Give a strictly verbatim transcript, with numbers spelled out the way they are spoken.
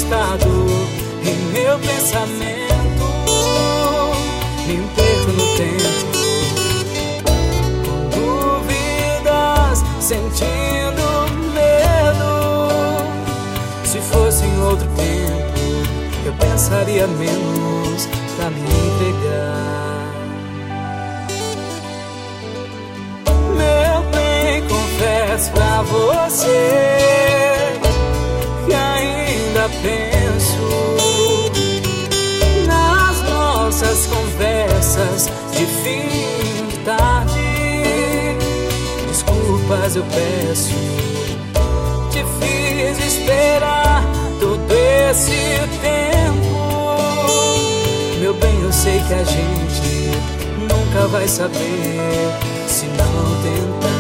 estado em meu pensamento. Me perco no tempo, com dúvidas, sentindo medo. Se fosse em outro tempo, eu pensaria menos pra me entregar. Meu bem, confesso pra você que ainda penso nas nossas conversas de fim de tarde. Desculpas eu peço, te fiz esperar todo esse tempo. Meu bem, eu sei que a gente nunca vai saber se não tentar.